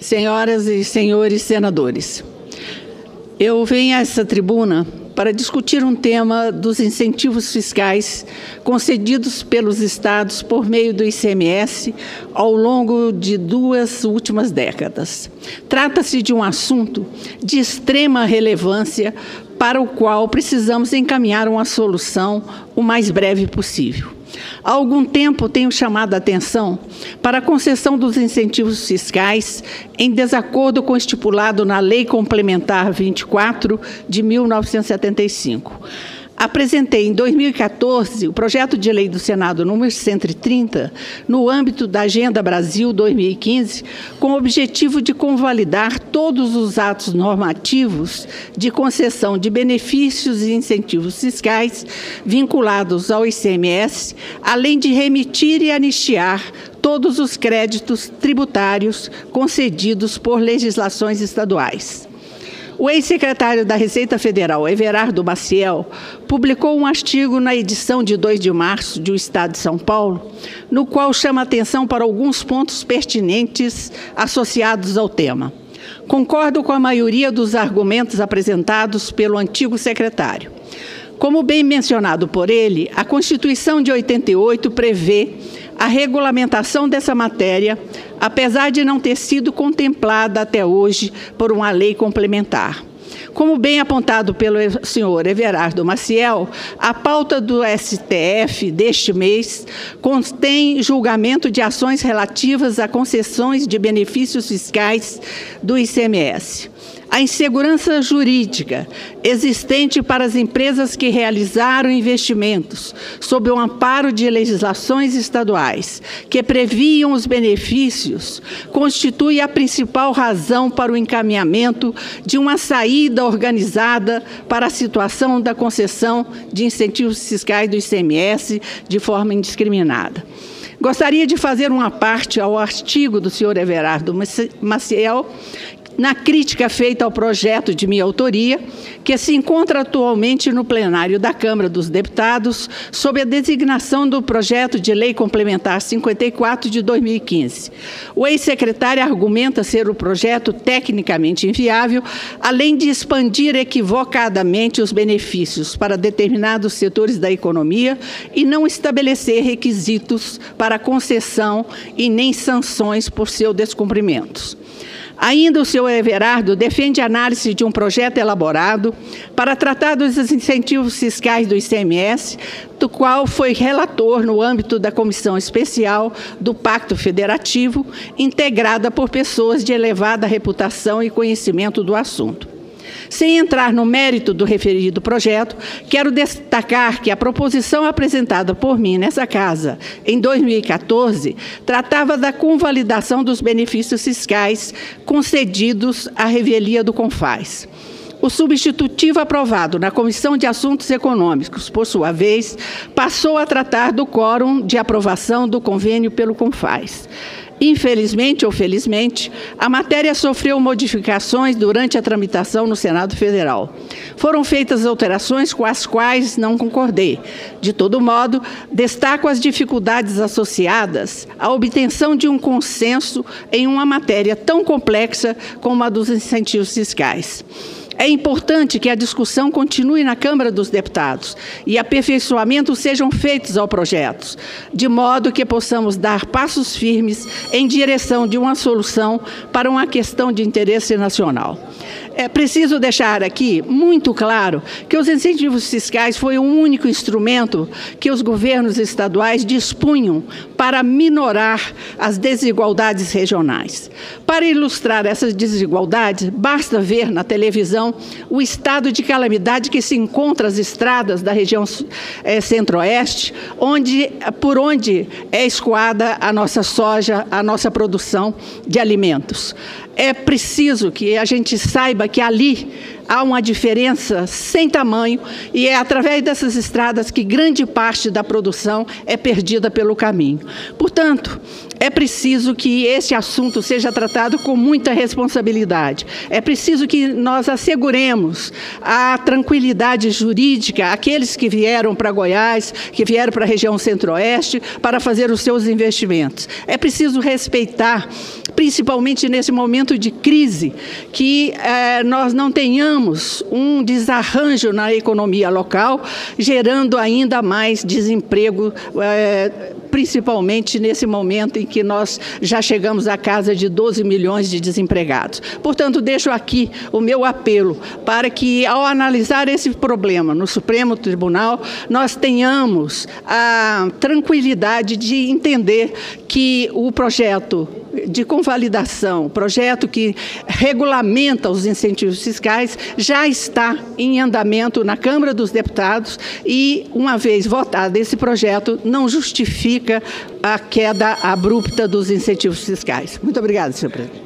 senhoras e senhores senadores, eu venho a essa tribuna para discutir um tema dos incentivos fiscais concedidos pelos estados por meio do ICMS ao longo de 2 últimas décadas. Trata-se de um assunto de extrema relevância para o qual precisamos encaminhar uma solução o mais breve possível. Há algum tempo tenho chamado a atenção para a concessão dos incentivos fiscais em desacordo com o estipulado na Lei Complementar 24 de 1975. Apresentei em 2014 o projeto de lei do Senado número 130, no âmbito da Agenda Brasil 2015, com o objetivo de convalidar todos os atos normativos de concessão de benefícios e incentivos fiscais vinculados ao ICMS, além de remitir e anistiar todos os créditos tributários concedidos por legislações estaduais. O ex-secretário da Receita Federal, Everardo Maciel, publicou um artigo na edição de 2 de março do Estado de São Paulo, no qual chama atenção para alguns pontos pertinentes associados ao tema. Concordo com a maioria dos argumentos apresentados pelo antigo secretário. Como bem mencionado por ele, a Constituição de 88 prevê a regulamentação dessa matéria, apesar de não ter sido contemplada até hoje por uma lei complementar. Como bem apontado pelo senhor Everardo Maciel, a pauta do STF deste mês contém julgamento de ações relativas a concessões de benefícios fiscais do ICMS. A insegurança jurídica existente para as empresas que realizaram investimentos sob o amparo de legislações estaduais que previam os benefícios constitui a principal razão para o encaminhamento de uma saída organizada para a situação da concessão de incentivos fiscais do ICMS de forma indiscriminada. Gostaria de fazer uma parte ao artigo do senhor Everardo Maciel, na crítica feita ao projeto de minha autoria, que se encontra atualmente no plenário da Câmara dos Deputados, sob a designação do projeto de lei complementar 54 de 2015. O ex-secretário argumenta ser o projeto tecnicamente inviável, além de expandir equivocadamente os benefícios para determinados setores da economia e não estabelecer requisitos para concessão e nem sanções por seu descumprimento. Ainda o senhor Everardo defende a análise de um projeto elaborado para tratar dos incentivos fiscais do ICMS, do qual foi relator no âmbito da Comissão Especial do Pacto Federativo, integrada por pessoas de elevada reputação e conhecimento do assunto. Sem entrar no mérito do referido projeto, quero destacar que a proposição apresentada por mim nessa casa, em 2014, tratava da convalidação dos benefícios fiscais concedidos à revelia do CONFAS. O substitutivo aprovado na Comissão de Assuntos Econômicos, por sua vez, passou a tratar do quórum de aprovação do convênio pelo CONFAS. Infelizmente ou felizmente, a matéria sofreu modificações durante a tramitação no Senado Federal. Foram feitas alterações com as quais não concordei. De todo modo, destaco as dificuldades associadas à obtenção de um consenso em uma matéria tão complexa como a dos incentivos fiscais. É importante que a discussão continue na Câmara dos Deputados e aperfeiçoamentos sejam feitos ao projeto, de modo que possamos dar passos firmes em direção de uma solução para uma questão de interesse nacional. É preciso deixar aqui muito claro que os incentivos fiscais foi o único instrumento que os governos estaduais dispunham para minorar as desigualdades regionais. Para ilustrar essas desigualdades, basta ver na televisão o estado de calamidade que se encontra às estradas da região centro-oeste, por onde é escoada a nossa soja, a nossa produção de alimentos. É preciso que a gente saiba que ali há uma diferença sem tamanho e é através dessas estradas que grande parte da produção é perdida pelo caminho. Portanto, é preciso que esse assunto seja tratado com muita responsabilidade. É preciso que nós asseguremos a tranquilidade jurídica àqueles que vieram para Goiás, que vieram para a região centro-oeste, para fazer os seus investimentos. É preciso respeitar, principalmente nesse momento de crise, que nós não tenhamos um desarranjo na economia local, gerando ainda mais desemprego, principalmente nesse momento em que nós já chegamos à casa de 12 milhões de desempregados. Portanto, deixo aqui o meu apelo para que, ao analisar esse problema no Supremo Tribunal, nós tenhamos a tranquilidade de entender que o projeto de convalidação, o projeto que regulamenta os incentivos fiscais, já está em andamento na Câmara dos Deputados e, uma vez votado esse projeto, não justifica a queda abrupta dos incentivos fiscais. Muito obrigada, senhor presidente.